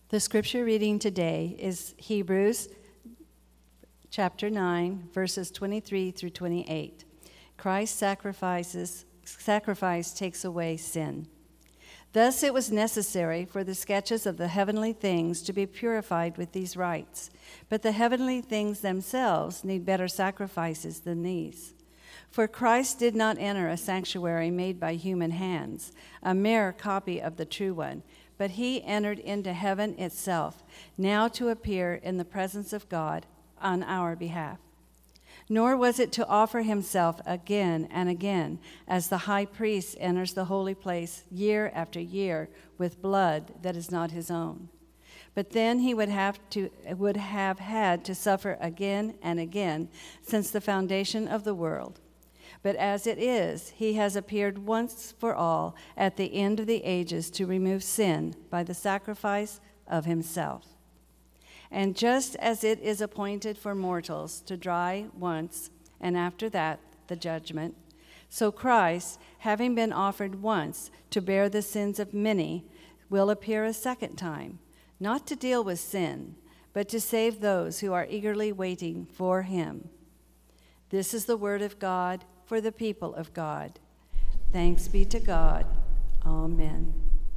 The scripture reading today is Hebrews chapter 9, verses 23 through 28. Christ's sacrifice takes away sin. Thus it was necessary for the sketches of the heavenly things to be purified with these rites, but the heavenly things themselves need better sacrifices than these. For Christ did not enter a sanctuary made by human hands, a mere copy of the true one, but he entered into heaven itself, now to appear in the presence of God on our behalf. Nor was it to offer himself again and again, as the high priest enters the holy place year after year with blood that is not his own. But then he would have had to suffer again and again since the foundation of the world. But as it is, he has appeared once for all at the end of the ages to remove sin by the sacrifice of himself. And just as it is appointed for mortals to die once, and after that the judgment, so Christ, having been offered once to bear the sins of many, will appear a second time, not to deal with sin, but to save those who are eagerly waiting for him. This is the word of God for the people of God. Thanks be to God. Amen.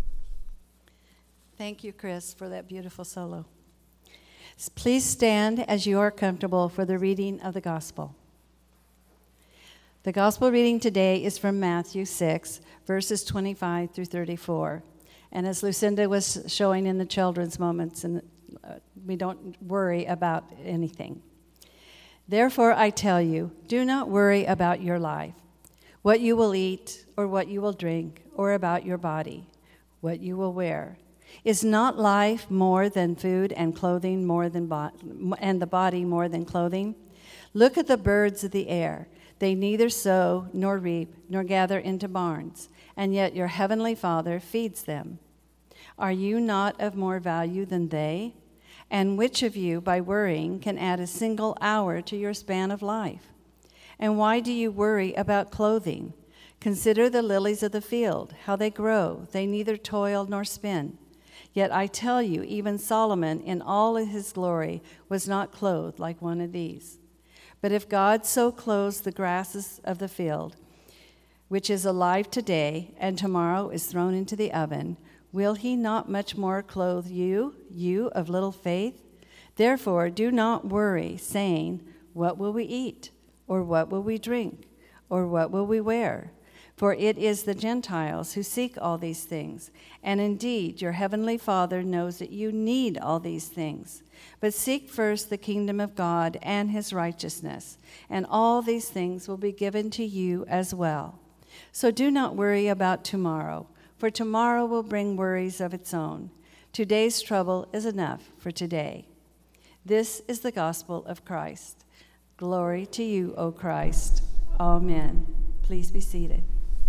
Thank you, Chris, for that beautiful solo. Please stand as you are comfortable for the reading of the gospel. The gospel reading today is from Matthew 6, verses 25 through 34. And as Lucinda was showing in the children's moments, and we don't worry about anything. Therefore, I tell you, do not worry about your life, what you will eat or what you will drink, or about your body, what you will wear. Is not life more than food, and clothing more than and the body more than clothing? Look at the birds of the air. They neither sow nor reap nor gather into barns, and yet your heavenly Father feeds them. Are you not of more value than they? And which of you, by worrying, can add a single hour to your span of life? And why do you worry about clothing? Consider the lilies of the field, how they grow. They neither toil nor spin. Yet I tell you, even Solomon in all of his glory was not clothed like one of these. But if God so clothes the grasses of the field, which is alive today and tomorrow is thrown into the oven, will he not much more clothe you, you of little faith? Therefore, do not worry, saying, what will we eat? Or what will we drink? Or what will we wear? For it is the Gentiles who seek all these things. And indeed, your heavenly Father knows that you need all these things. But seek first the kingdom of God and his righteousness, and all these things will be given to you as well. So do not worry about tomorrow, for tomorrow will bring worries of its own. Today's trouble is enough for today. This is the gospel of Christ. Glory to you, O Christ. Amen. Please be seated.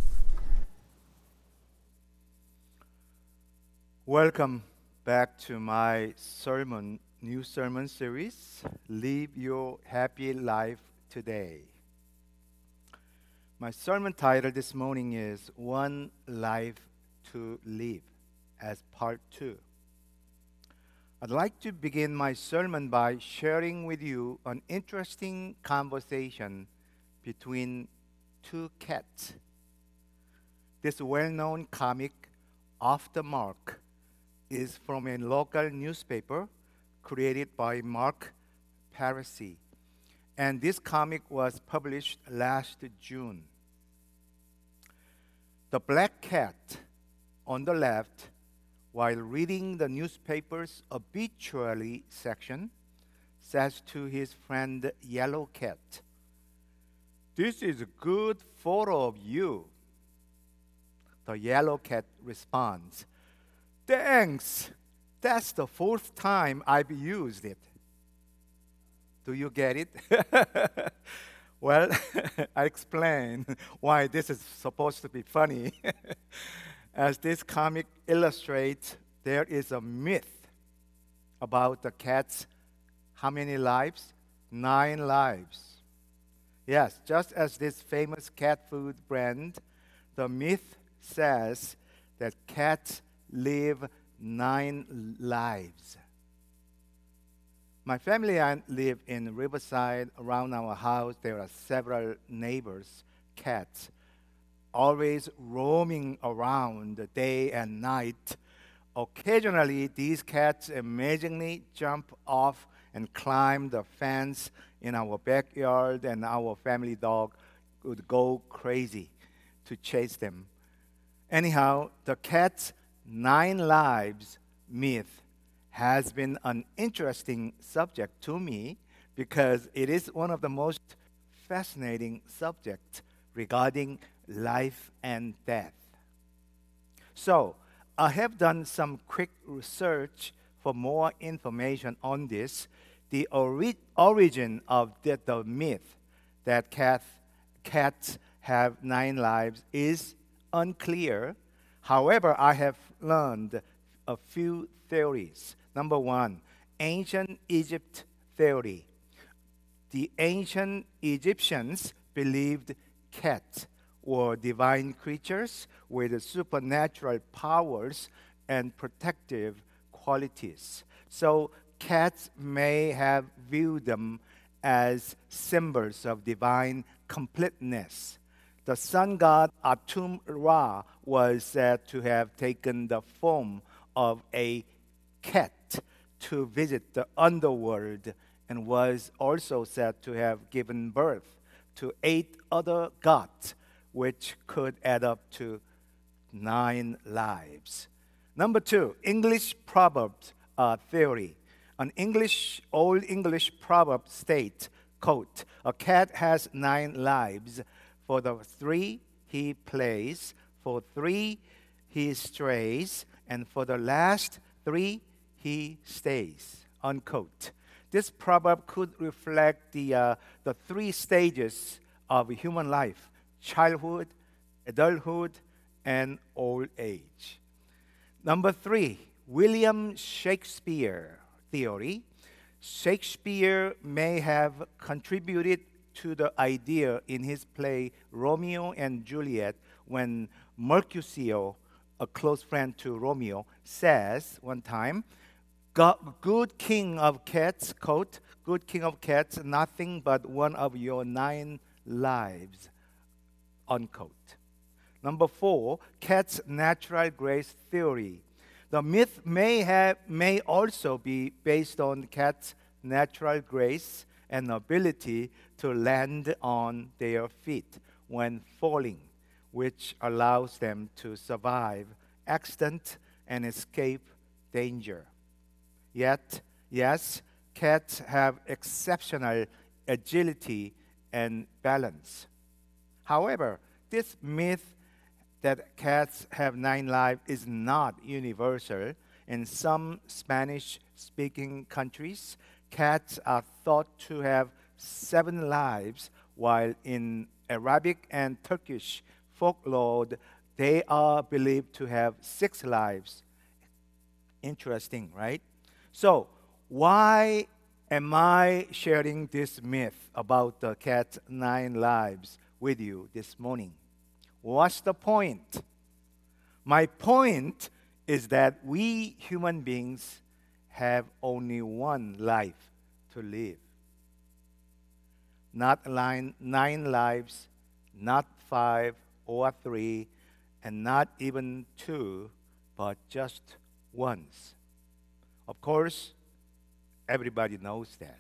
Welcome back to my new sermon series, Live Your Happy Life Today. My sermon title this morning is One Life to Live, as part 2. I'd like to begin my sermon by sharing with you an interesting conversation between two cats. This well-known comic, Off the Mark, is from a local newspaper created by Mark Parisi. And this comic was published last June. The black cat on the left, while reading the newspaper's obituary section, says to his friend Yellow Cat, "This is a good photo of you." The Yellow Cat responds, "Thanks. That's the 4th time I've used it." Do you get it? Well, I explain why this is supposed to be funny. As this comic illustrates, there is a myth about the cat's how many lives? 9 lives. Yes, just as this famous cat food brand, the myth says that cats live 9 lives. My family and I live in Riverside. Around our house, there are several neighbors, cats, always roaming around day and night. Occasionally, these cats amazingly jump off and climb the fence in our backyard, and our family dog would go crazy to chase them. Anyhow, the cat's 9 lives myth has been an interesting subject to me because it is one of the most fascinating subjects regarding life and death. So, I have done some quick research for more information on this. The origin of the myth that cats have 9 lives is unclear. However, I have learned a few theories. Number 1, ancient Egypt theory. The ancient Egyptians believed cats were divine creatures with supernatural powers and protective qualities. So cats may have viewed them as symbols of divine completeness. The sun god Atum-Ra was said to have taken the form of a cat to visit the underworld and was also said to have given birth to 8 other gods, which could add up to 9 lives. Number 2, English proverbs theory. An Old English proverb states, quote, "A cat has 9 lives. For the 3 he plays, for 3 he strays, and for the last 3 he stays," unquote. This proverb could reflect the 3 stages of human life: childhood, adulthood, and old age. Number 3, William Shakespeare theory. Shakespeare may have contributed to the idea in his play Romeo and Juliet when Mercutio, a close friend to Romeo, says one time, "Good king of cats," quote, "good king of cats, nothing but one of your 9 lives," unquote. Number 4, cat's natural grace theory. The myth may also be based on cats' natural grace and ability to land on their feet when falling, which allows them to survive accident and escape danger. Yet, yes, cats have exceptional agility and balance. However, this myth that cats have 9 lives is not universal. In some Spanish-speaking countries, cats are thought to have 7 lives, while in Arabic and Turkish folklore, they are believed to have 6 lives. Interesting, right? So, why am I sharing this myth about the cat's 9 lives with you this morning? What's the point? My point is that we human beings have only 1 life to live. Not 9 lives, not 5 or 3, and not even 2, but just once. Of course, everybody knows that.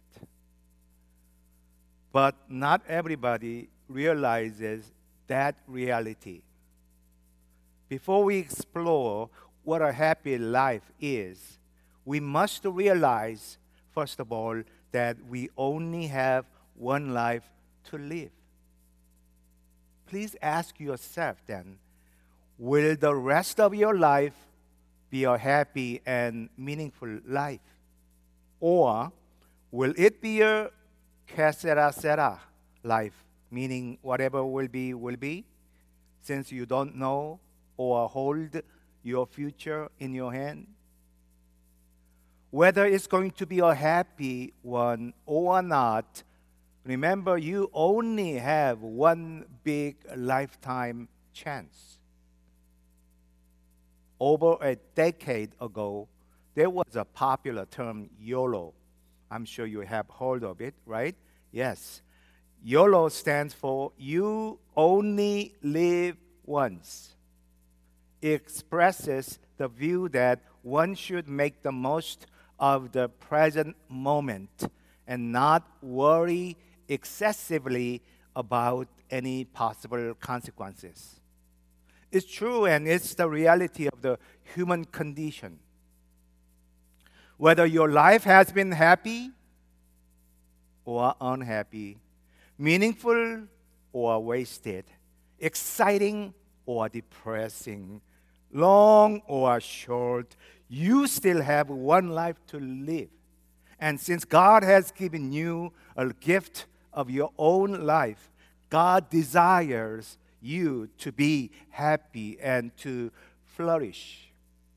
But not everybody realizes that reality. Before we explore what a happy life is, we must realize, first of all, that we only have 1 life to live. Please ask yourself then, will the rest of your life be a happy and meaningful life? Or will it be a que sera life, meaning whatever will be, since you don't know or hold your future in your hand? Whether it's going to be a happy one or not, remember you only have 1 big lifetime chance. Over a decade ago, there was a popular term, YOLO. I'm sure you have heard of it, right? Yes. YOLO stands for You Only Live Once. It expresses the view that one should make the most of the present moment and not worry excessively about any possible consequences. It's true, and it's the reality of the human condition. Whether your life has been happy or unhappy, meaningful or wasted, exciting or depressing, long or short, you still have one life to live. And since God has given you a gift of your own life, God desires you to be happy and to flourish.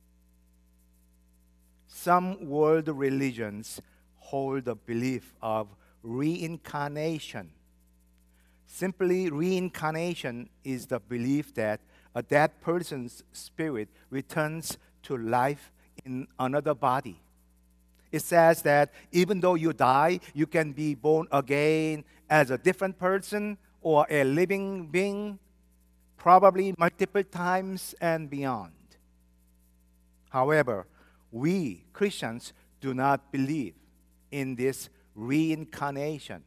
Some world religions hold the belief of reincarnation. Simply, reincarnation is the belief that a dead person's spirit returns to life in another body. It says that even though you die, you can be born again as a different person or a living being, probably multiple times and beyond. However, we Christians do not believe in this reincarnation.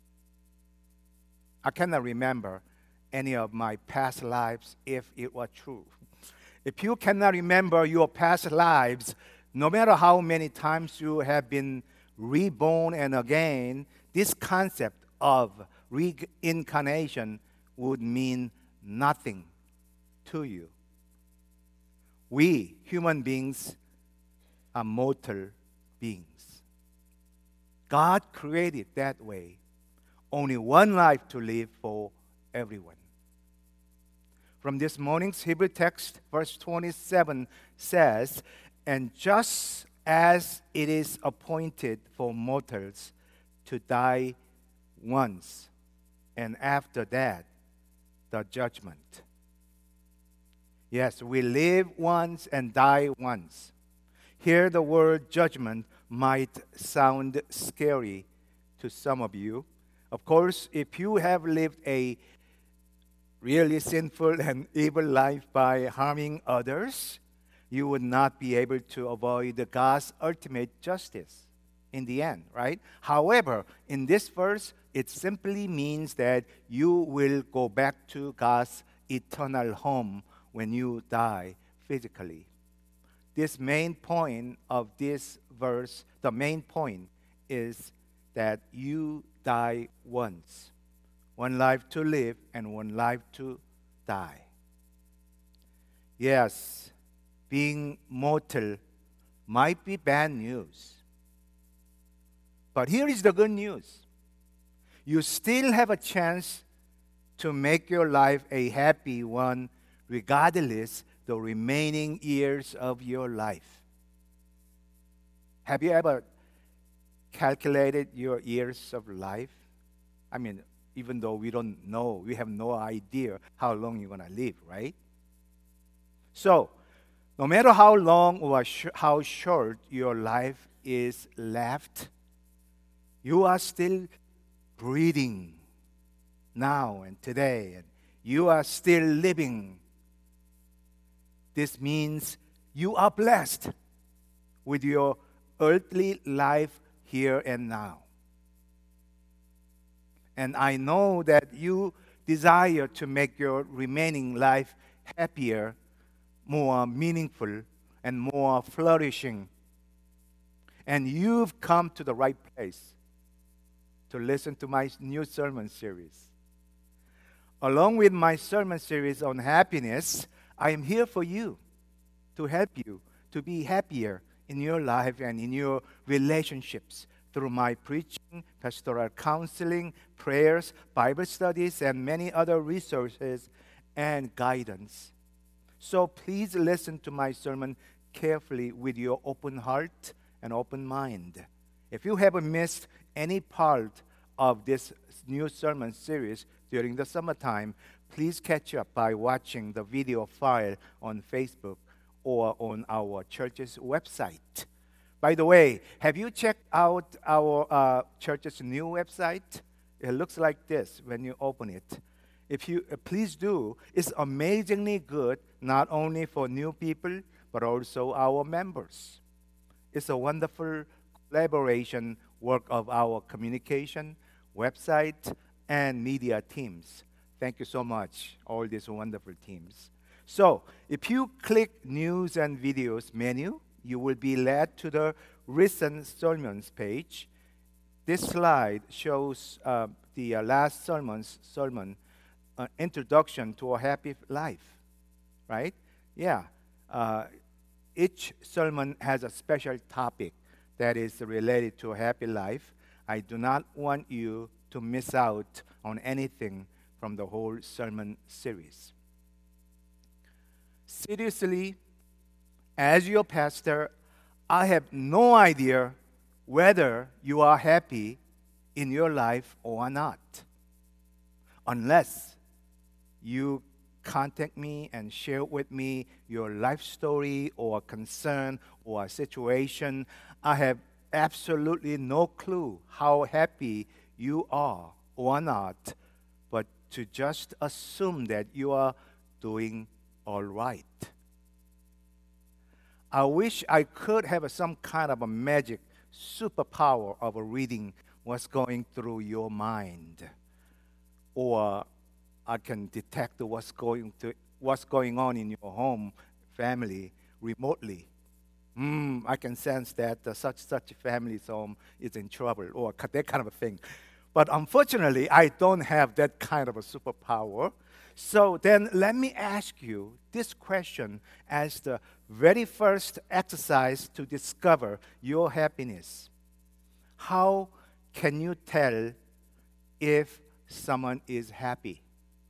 I cannot remember any of my past lives if it were true. If you cannot remember your past lives, no matter how many times you have been reborn and again, this concept of reincarnation would mean nothing to you. We, human beings, are mortal beings. God created that way. Only one life to live for everyone. From this morning's Hebrew text, verse 27 says, "And just as it is appointed for mortals to die once, and after that, the judgment." Yes, we live once and die once. Here, the word judgment might sound scary to some of you. Of course, if you have lived a really sinful and evil life by harming others, you would not be able to avoid God's ultimate justice in the end, right? However, in this verse, it simply means that you will go back to God's eternal home when you die physically. This main point of this verse, the main point is that you die once. One life to live and one life to die. Yes, being mortal might be bad news. But here is the good news. You still have a chance to make your life a happy one, regardless the remaining years of your life. Have you ever calculated your years of life? I mean, even though we don't know, we have no idea how long you're going to live, right? So, no matter how long or how short your life is left, you are still breathing now and today, and you are still living. This means you are blessed with your earthly life here and now. And I know that you desire to make your remaining life happier, more meaningful, and more flourishing. And you've come to the right place to listen to my new sermon series. Along with my sermon series on happiness, I am here for you, to help you to be happier in your life and in your relationships through my preaching, pastoral counseling, prayers, Bible studies, and many other resources and guidance. So please listen to my sermon carefully with your open heart and open mind. If you have missed any part of this new sermon series during the summertime, please catch up by watching the video file on Facebook or on our church's website. By the way, have you checked out our church's new website? It looks like this when you open it. If you please do, it's amazingly good, not only for new people, but also our members. It's a wonderful collaboration work of our communication, website, and media teams. Thank you so much, all these wonderful teams. So, if you click News and Videos menu, you will be led to the recent sermons page. This slide shows the last sermon, Introduction to a Happy Life, right? Yeah. Each sermon has a special topic that is related to a happy life. I do not want you to miss out on anything from the whole sermon series. Seriously, as your pastor, I have no idea whether you are happy in your life or not, unless you contact me and share with me your life story or concern or situation. I have absolutely no clue how happy you are or not, but to just assume that you are doing all right. I wish I could have some kind of a magic superpower of reading what's going through your mind, or I can detect what's going on in your home, family, remotely. I can sense that such family's home is in trouble, or that kind of a thing. But unfortunately, I don't have that kind of a superpower. So then let me ask you this question as the very first exercise to discover your happiness. How can you tell if someone is happy?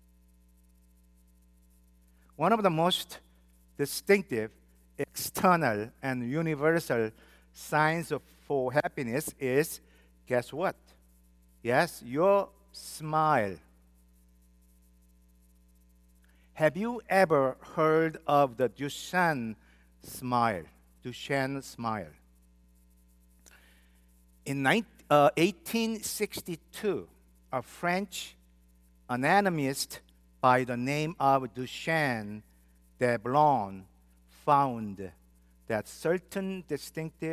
One of the most distinctive, external, and universal signs for happiness is, guess what? Yes, your smile. Have you ever heard of the Duchenne smile? Duchenne smile. In 1862, a French anatomist by the name of Duchenne de Boulogne found that certain distinct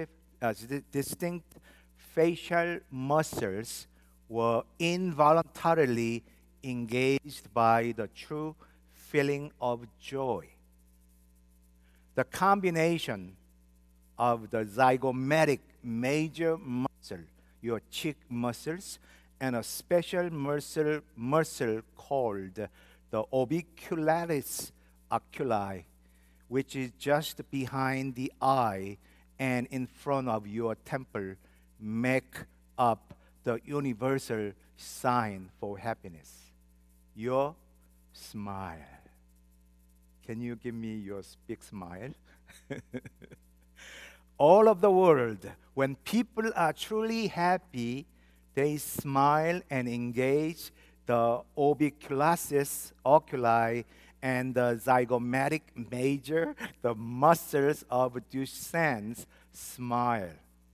facial muscles were involuntarily engaged by the true feeling of joy. The combination of the zygomatic major muscle, your cheek muscles, and a special muscle called the orbicularis oculi, which is just behind the eye and in front of your temple, make up the universal sign for happiness. Your smile. Can you give me your big smile? All of the world, when people are truly happy, they smile and engage the orbicularis oculi and the zygomatic major, the muscles of Duchenne's smile.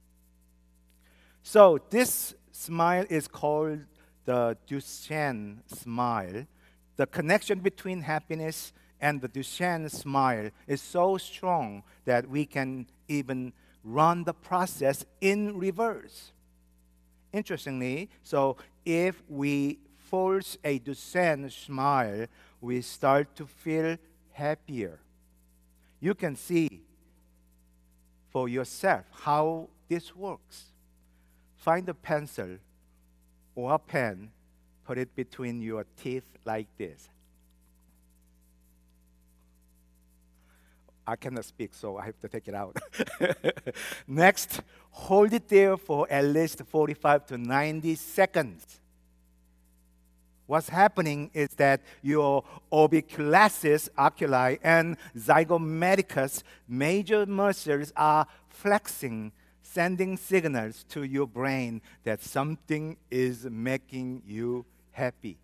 So this smile is called the Duchenne smile. The connection between happiness and the Duchenne smile is so strong that we can even run the process in reverse. Interestingly, so if we force a Duchenne smile, we start to feel happier. You can see for yourself how this works. Find a pencil or a pen, put it between your teeth like this. I cannot speak, so I have to take it out. Next, hold it there for at least 45 to 90 seconds. What's happening is that your orbicularis oculi and zygomaticus major muscles are flexing, sending signals to your brain that something is making you happy.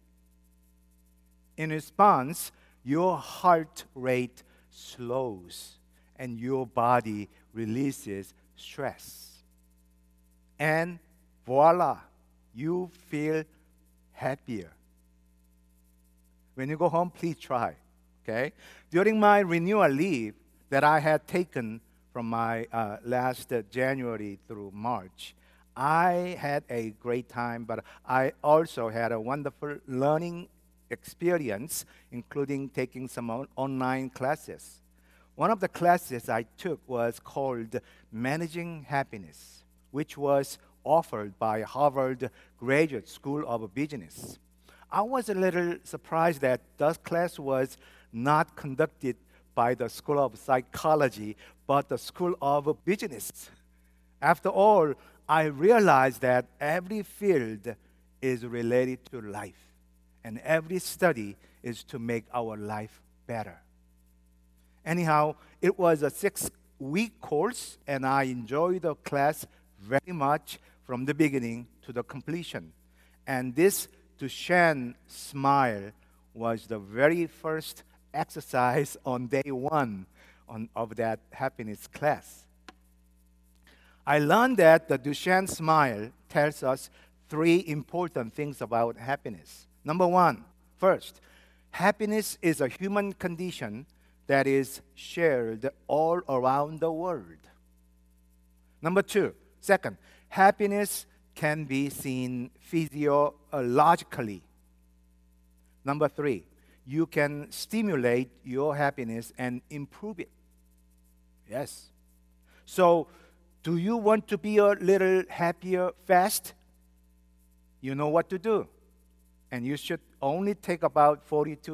In response, your heart rate slows and your body releases stress. And voila, you feel happier. When you go home, please try. Okay? During my renewal leave that I had taken from my last January through March, I had a great time, but I also had a wonderful learning experience, including taking some online classes. One of the classes I took was called Managing Happiness, which was offered by Harvard Graduate School of Business. I was a little surprised that that class was not conducted by the School of Psychology, but the School of Business. After all, I realized that every field is related to life, and every study is to make our life better. Anyhow, it was a 6-week course, and I enjoyed the class very much from the beginning to the completion. And this Duchenne smile was the very first exercise on day one of that happiness class. I learned that the Duchenne smile tells us 3 important things about happiness. Number one, first, happiness is a human condition that is shared all around the world. Number two, second, happiness can be seen physiologically. Number three, you can stimulate your happiness and improve it. Yes. So, do you want to be a little happier fast? You know what to do. And you should only take about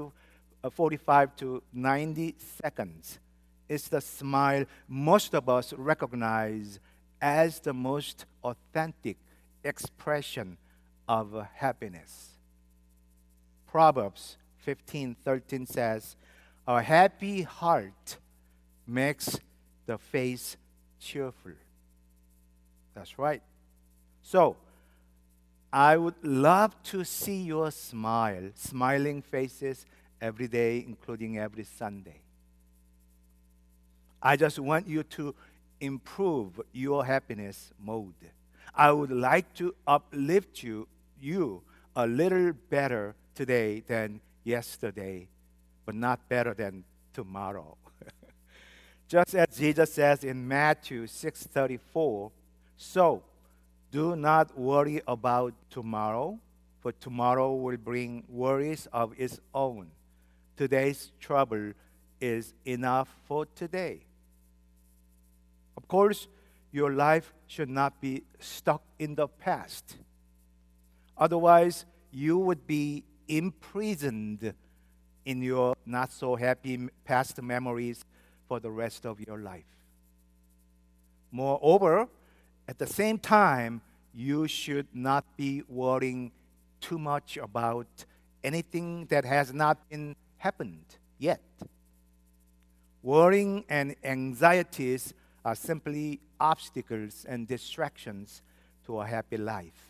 45 to 90 seconds. It's the smile most of us recognize as the most authentic expression of happiness. Proverbs 15:13 says, "A happy heart makes the face cheerful." That's right. So, I would love to see your smiling faces every day, including every Sunday. I just want you to improve your happiness mode. I would like to uplift you a little better today than yesterday, but not better than tomorrow. Just as Jesus says in Matthew 6:34, "So do not worry about tomorrow, for tomorrow will bring worries of its own. Today's trouble is enough for today." Of course, your life should not be stuck in the past. Otherwise, you would be imprisoned in your not so happy past memories for the rest of your life. Moreover, at the same time, you should not be worrying too much about anything that has not been happened yet. Worrying and anxieties are simply obstacles and distractions to a happy life.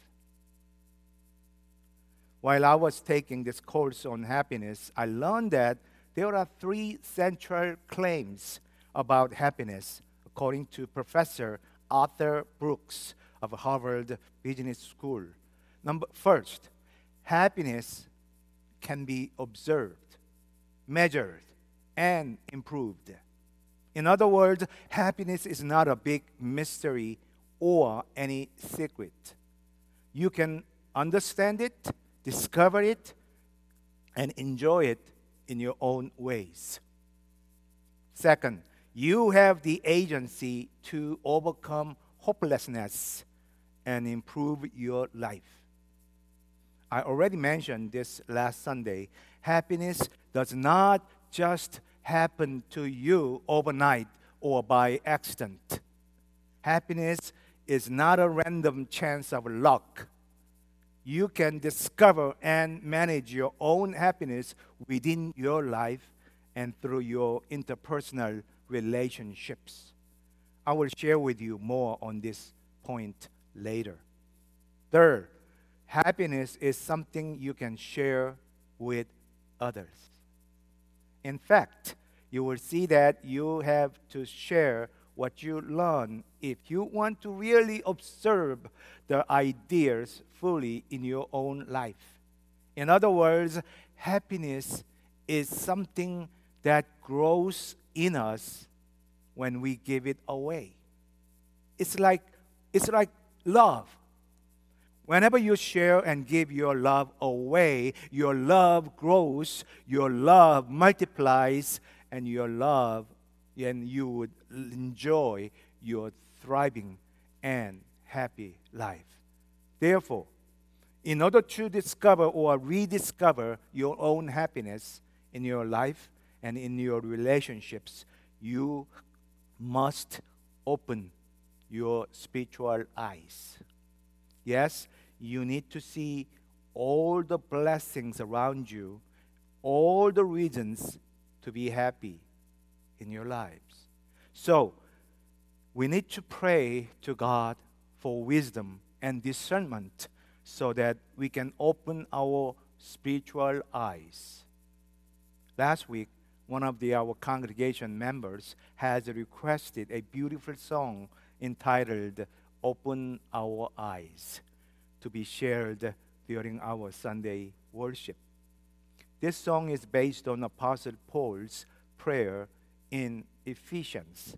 While I was taking this course on happiness, I learned that there are 3 central claims about happiness, according to Professor Arthur Brooks of Harvard Business School. First, happiness can be observed, measured, and improved. In other words, happiness is not a big mystery or any secret. You can understand it, discover it, and enjoy it in your own ways. Second, you have the agency to overcome hopelessness and improve your life. I already mentioned this last Sunday. Happiness does not just happen to you overnight or by accident. Happiness is not a random chance of luck. You can discover and manage your own happiness within your life and through your interpersonal relationships. I will share with you more on this point later. Third, happiness is something you can share with others. In fact, you will see that you have to share what you learn if you want to really observe the ideas fully in your own life. In other words, happiness is something that grows in us when we give it away. It's like love. Whenever you share and give your love away, your love grows, your love multiplies, and you would enjoy your thriving and happy life. Therefore, in order to discover or rediscover your own happiness in your life and in your relationships, you must open your spiritual eyes. Yes, you need to see all the blessings around you, all the reasons to be happy in your lives. So, we need to pray to God for wisdom and discernment so that we can open our spiritual eyes. Last week, one of our congregation members has requested a beautiful song entitled Open Our Eyes to be shared during our Sunday worship. This song is based on Apostle Paul's prayer in Ephesians.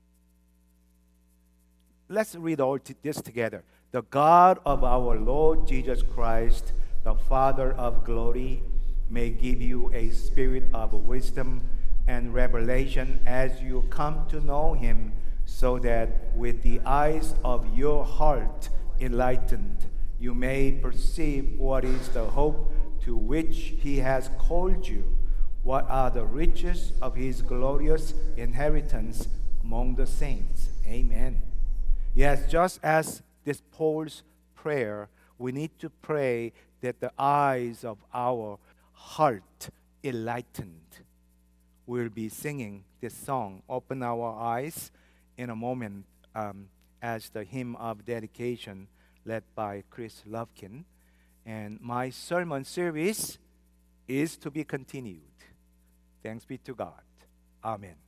Let's read all this together. The God of our Lord Jesus Christ, the Father of glory, may give you a spirit of wisdom and revelation as you come to know him, so that with the eyes of your heart enlightened, you may perceive what is the hope to which he has called you, what are the riches of his glorious inheritance among the saints. Amen. Yes, just as this Paul's prayer, we need to pray that the eyes of our heart enlightened. We'll be singing this song, Open Our Eyes, in a moment as the hymn of dedication led by Chris Lovkin. And my sermon series is to be continued. Thanks be to God. Amen.